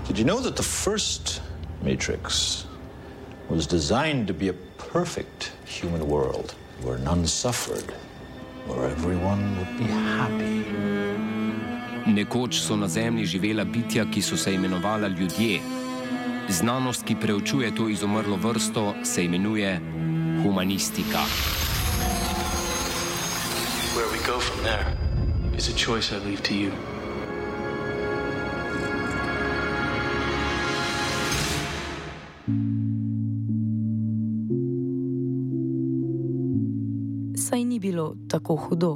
Did you know that the first Matrix was designed to be a perfect human world where none suffered, where everyone would be happy? Nekoč so na Zemlji živela bitja, ki so se imenovala ljudje. Znanost, ki preučuje to izumrlo vrsto, se imenuje humanistika. Where we go from there is a choice I leave to you. Saj ni bilo tako hudo.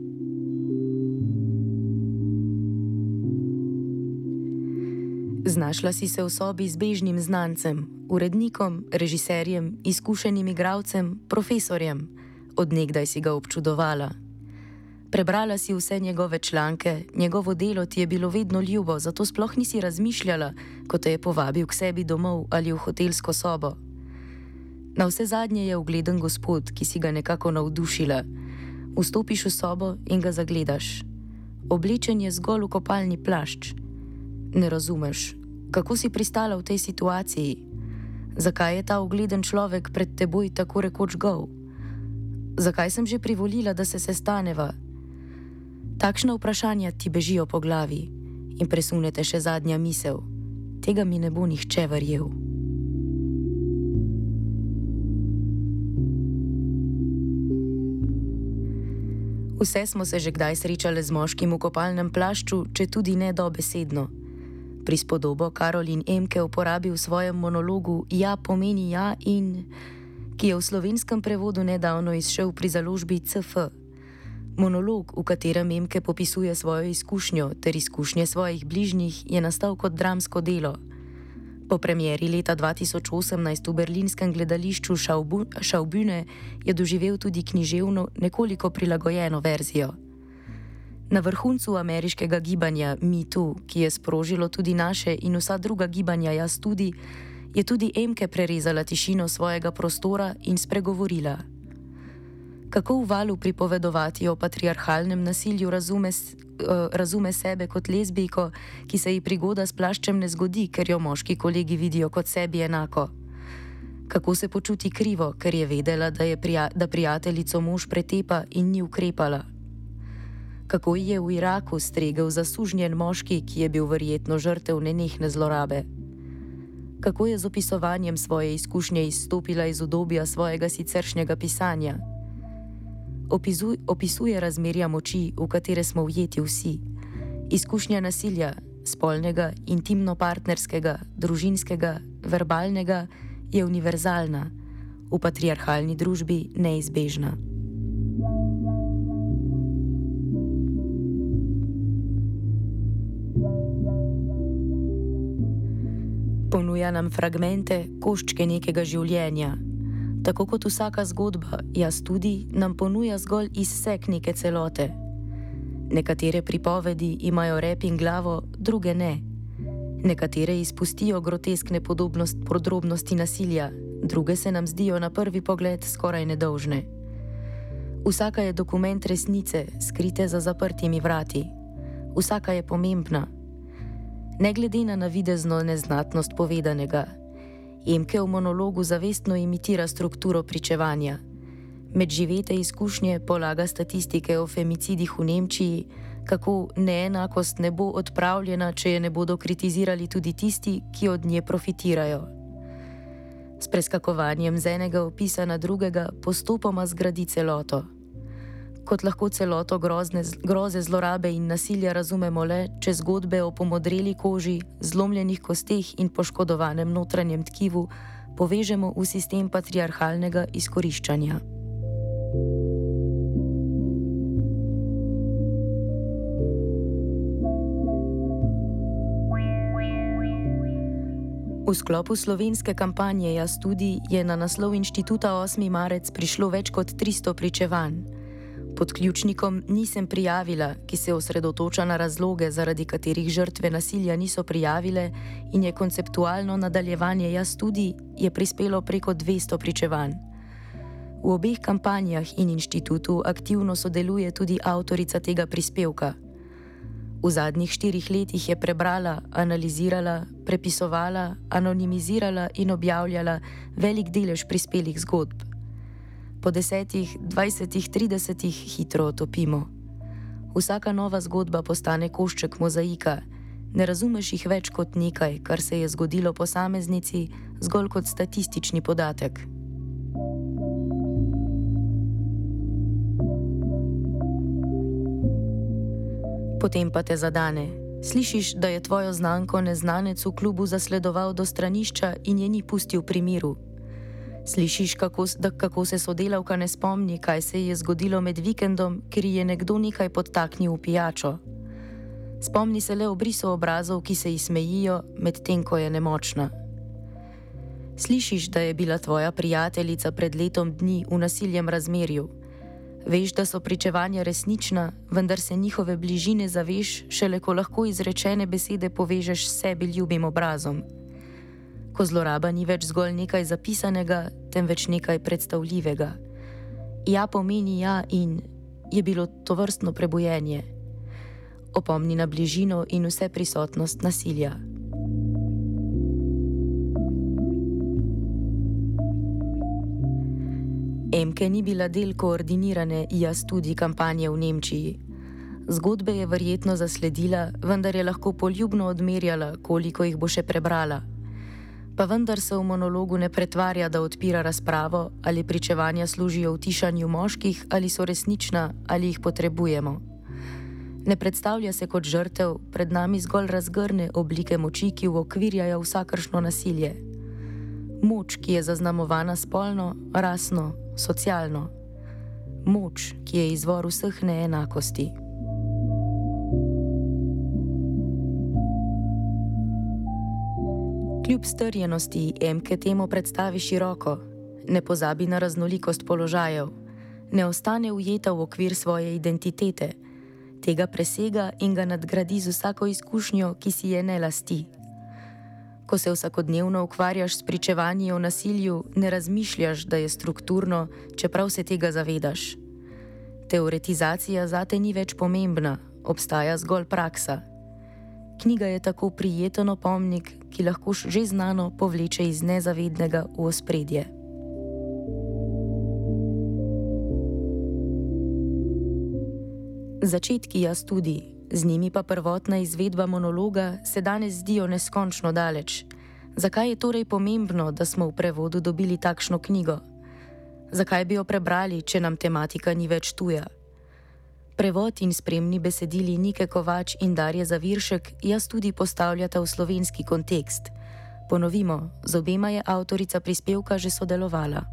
Znašla si se v sobi z bežnim znancem, urednikom, režiserjem, izkušenim igralcem, profesorjem. Od nekdaj si ga občudovala. Prebrala si vse njegove članke, njegovo delo ti je bilo vedno ljubo, zato sploh nisi razmišljala, ko te je povabil k sebi domov ali v hotelsko sobo. Na vse zadnje je ugleden gospod, ki si ga nekako navdušila. Vstopiš v sobo in ga zagledaš. Oblečen je zgolj v kopalni plašč. Ne razumeš, kako si pristala v tej situaciji? Zakaj je ta ugleden človek pred teboj tako rekoč gol? Zakaj sem že privolila, da se sestaneva? Takšna vprašanja ti bežijo po glavi in presunete še zadnja misel. Tega mi ne bo nihče verjel. Vse smo se že kdaj srečale z moškim v kopalnem plašču, če tudi ne dobesedno. Prispodobo Karolin Emke uporabi v svojem monologu Ja pomeni ja in, ki je v slovenskem prevodu nedavno izšel pri založbi CF. Monolog, v katerem Emke popisuje svojo izkušnjo ter izkušnje svojih bližnjih, je nastal kot dramsko delo. Po premieri leta 2018 v berlinskem gledališču Schaubühne je doživel tudi književno, nekoliko prilagojeno verzijo. Na vrhuncu ameriškega gibanja Me Too, ki je sprožilo tudi naše in vsa druga gibanja Jaz tudi, je tudi Emke prerezala tišino svojega prostora in spregovorila. Kako v valu pripovedovati o patriarhalnem nasilju razume sebe kot lezbijko, ki se ji prigoda s plaščem ne zgodi, ker jo moški kolegi vidijo kot sebi enako? Kako se počuti krivo, ker je vedela, da prijateljico mož pretepa in ni ukrepala? Kako ji je v Iraku stregel zasužnjen moški, ki je bil verjetno žrtev nenehne zlorabe? Kako je z opisovanjem svoje izkušnje izstopila iz udobja svojega siceršnjega pisanja? Opisuje razmerja moči, v katere smo ujeti vsi. Izkušnja nasilja, spolnega, intimno-partnerskega, družinskega, verbalnega, je univerzalna, v patriarhalni družbi neizbežna. Ponuja nam fragmente, koščke nekega življenja. Tako kot vsaka zgodba, Jaz tudi nam ponuja zgolj izsek neke celote. Nekatere pripovedi imajo rep in glavo, druge ne. Nekatere izpustijo groteskne podrobnosti nasilja, druge se nam zdijo na prvi pogled skoraj nedolžne. Vsaka je dokument resnice, skrite za zaprtimi vrati. Vsaka je pomembna. Ne glede na navidezno neznatnost povedanega, Emke v monologu zavestno imitira strukturo pričevanja. Med živete izkušnje polaga statistike o femicidih v Nemčiji, kako neenakost ne bo odpravljena, če je ne bodo kritizirali tudi tisti, ki od nje profitirajo. S preskakovanjem z enega opisa na drugega postopoma zgradi celoto. Kot lahko celoto groze, zlorabe in nasilja razumemo le, če zgodbe o pomodreli koži, zlomljenih kosteh in poškodovanem notranjem tkivu povežemo v sistem patriarhalnega izkoriščanja. V sklopu slovenske kampanje Jaz tudi je na naslov inštituta 8. marec prišlo več kot 300 pričevanj. Pod ključnikom Nisem prijavila, ki se osredotoča na razloge, zaradi katerih žrtve nasilja niso prijavile in je konceptualno nadaljevanje Jaz tudi, je prispelo preko 200 pričevanj. V obeh kampanjah in inštitutu aktivno sodeluje tudi avtorica tega prispevka. V zadnjih 4 letih je prebrala, analizirala, prepisovala, anonimizirala in objavljala velik delež prispelih zgodb. Po 10, 20, 30 hitro otopimo. Vsaka nova zgodba postane košček mozaika. Ne razumeš jih več kot nekaj, kar se je zgodilo posameznici, zgolj kot statistični podatek. Potem pa te zadane. Slišiš, da je tvojo znanko neznanec v klubu zasledoval do stranišča in je ni pustil pri miru. Slišiš, kako se sodelavka ne spomni, kaj se je zgodilo med vikendom, ker je nekdo nekaj podtaknil v pijačo. Spomni se le obrisov obrazov, ki se ji smejijo, medtem ko je nemočna. Slišiš, da je bila tvoja prijateljica pred letom dni v nasilnem razmerju. Veš, da so pričevanja resnična, vendar se njihove bližine zaveš, šele ko lahko izrečene besede povežeš s sebi ljubim obrazom. Ko zloraba ni več zgolj nekaj zapisanega, temveč nekaj predstavljivega. Ja pomeni ja in je bilo tovrstno prebujenje. Opomni na bližino in vse prisotnost nasilja. Emke ni bila del koordinirane Jaz tudi kampanje v Nemčiji. Zgodbe je verjetno zasledila, vendar je lahko poljubno odmerjala, koliko jih bo še prebrala. Pa vendar se v monologu ne pretvarja, da odpira razpravo, ali pričevanja služijo utišanju moških, ali so resnična, ali jih potrebujemo. Ne predstavlja se kot žrtev, pred nami zgolj razgrne oblike moči, ki uokvirjajo vsakršno nasilje. Moč, ki je zaznamovana spolno, rasno, socialno. Moč, ki je izvor vseh neenakosti. Kljub strjenosti Emke temo predstavi široko, ne pozabi na raznolikost položajev, ne ostane ujeta v okvir svoje identitete, tega presega in ga nadgradi z vsako izkušnjo, ki si je ne lasti. Ko se vsakodnevno ukvarjaš s pričevanji o nasilju, ne razmišljaš, da je strukturno, čeprav se tega zavedaš. Teoretizacija zate ni več pomembna, obstaja zgolj praksa. Knjiga je tako prijeten opomnik, ki lahko že znano povleče iz nezavednega v ospredje. Začetki Jaz tudi, z njimi pa prvotna izvedba monologa, se danes zdijo neskončno daleč. Zakaj je torej pomembno, da smo v prevodu dobili takšno knjigo? Zakaj bi jo prebrali, če nam tematika ni več tuja? Prevod in spremni besedili Nike Kovač in Darje Zaviršek Jaz tudi postavljata v slovenski kontekst. Ponovimo, z obema je avtorica prispevka že sodelovala.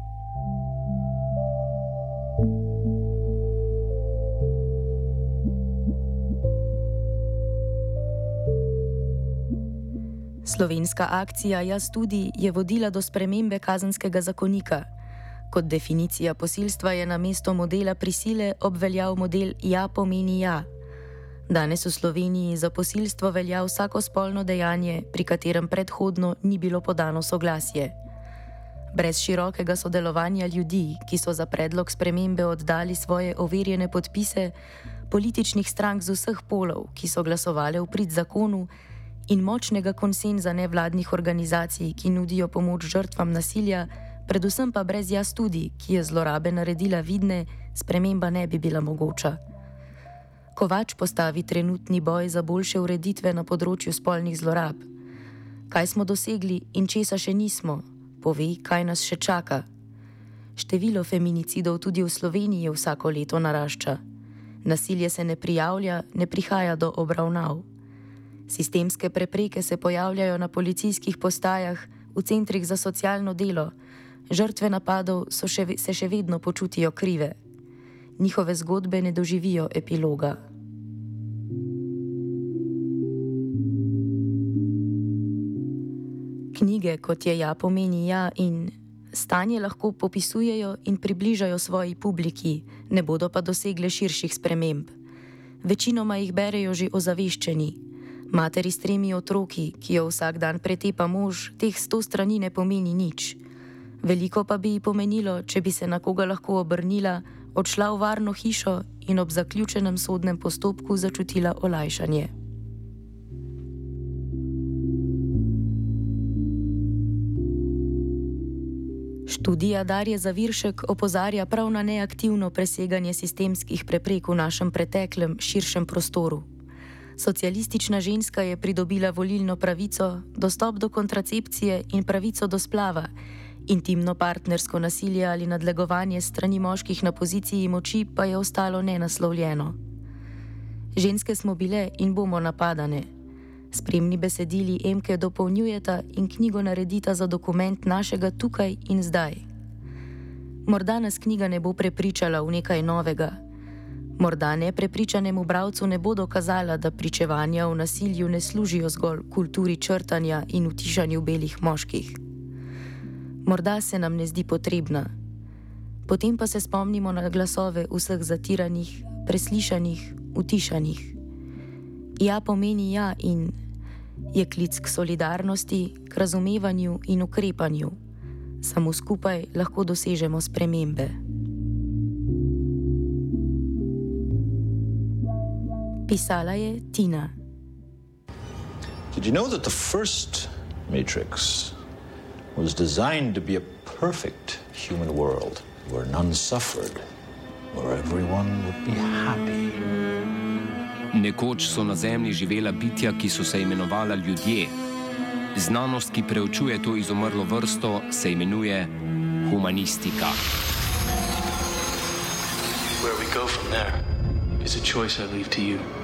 Slovenska akcija Jaz tudi je vodila do spremembe kazenskega zakonika. Kot definicija posilstva je namesto modela prisile obveljal model Ja pomeni ja. Danes v Sloveniji za posilstvo velja vsako spolno dejanje, pri katerem predhodno ni bilo podano soglasje. Brez širokega sodelovanja ljudi, ki so za predlog spremembe oddali svoje overjene podpise, političnih strank z vseh polov, ki so glasovale v prid zakonu, in močnega konsenza nevladnih organizacij, ki nudijo pomoč žrtvam nasilja, predvsem pa brez Jaz tudi, ki je zlorabe naredila vidne, sprememba ne bi bila mogoča. Kovač postavi trenutni boj za boljše ureditve na področju spolnih zlorab. Kaj smo dosegli in česa še nismo, pove, kaj nas še čaka. Število feminicidov tudi v Sloveniji vsako leto narašča. Nasilje se ne prijavlja, ne prihaja do obravnav. Sistemske prepreke se pojavljajo na policijskih postajah, v centrih za socialno delo. Žrtve napadov se še vedno počutijo krive. Njihove zgodbe ne doživijo epiloga. Knjige, kot je Ja pomeni ja in stanje lahko popisujejo in približajo svoji publiki, ne bodo pa dosegle širših sprememb. Večinoma jih berejo že ozaveščeni. Materi s 3 otroki, ki jo vsak dan pretepa mož, teh 100 strani ne pomeni nič. Veliko pa bi ji pomenilo, če bi se na koga lahko obrnila, odšla v varno hišo in ob zaključenem sodnem postopku začutila olajšanje. Študija Darje Zaviršek opozarja prav na neaktivno preseganje sistemskih preprek v našem preteklem, širšem prostoru. Socialistična ženska je pridobila volilno pravico, dostop do kontracepcije in pravico do splava, intimno partnersko nasilje ali nadlegovanje strani moških na poziciji moči pa je ostalo nenaslovljeno. Ženske smo bile in bomo napadane. Spremni besedili Emke dopolnjujeta in knjigo naredita za dokument našega tukaj in zdaj. Morda nas knjiga ne bo prepričala v nekaj novega. Morda neprepričanemu bralcu ne bo dokazala, da pričevanja o nasilju ne služijo zgolj kulturi črtanja in utišanju belih moških. Morda se nam ne zdi potrebna. Potem pa se spomnimo na glasove vseh zatiranih, preslišanih, utišanih. Ja pomeni ja in je klic k solidarnosti, k razumevanju in ukrepanju. Samo skupaj lahko dosežemo spremembe. Pisala je Tina. Did you know that the first Matrix was designed to be a perfect human world where none suffered, where everyone would be happy? Nekoč so na Zemlji živela bitja, ki so se imenovala ljudje. Znanost, ki preučuje to izumrlo vrsto, se imenuje humanistika. Where we go from there is a choice I leave to you.